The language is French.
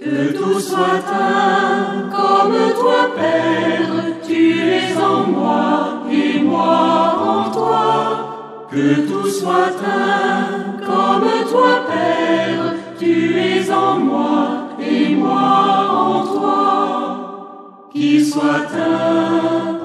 Que tout soit un, comme toi, Père, tu es en moi et moi en toi. Que tout soit un, comme toi, Père, tu es en moi et moi en toi. Qu'il soit un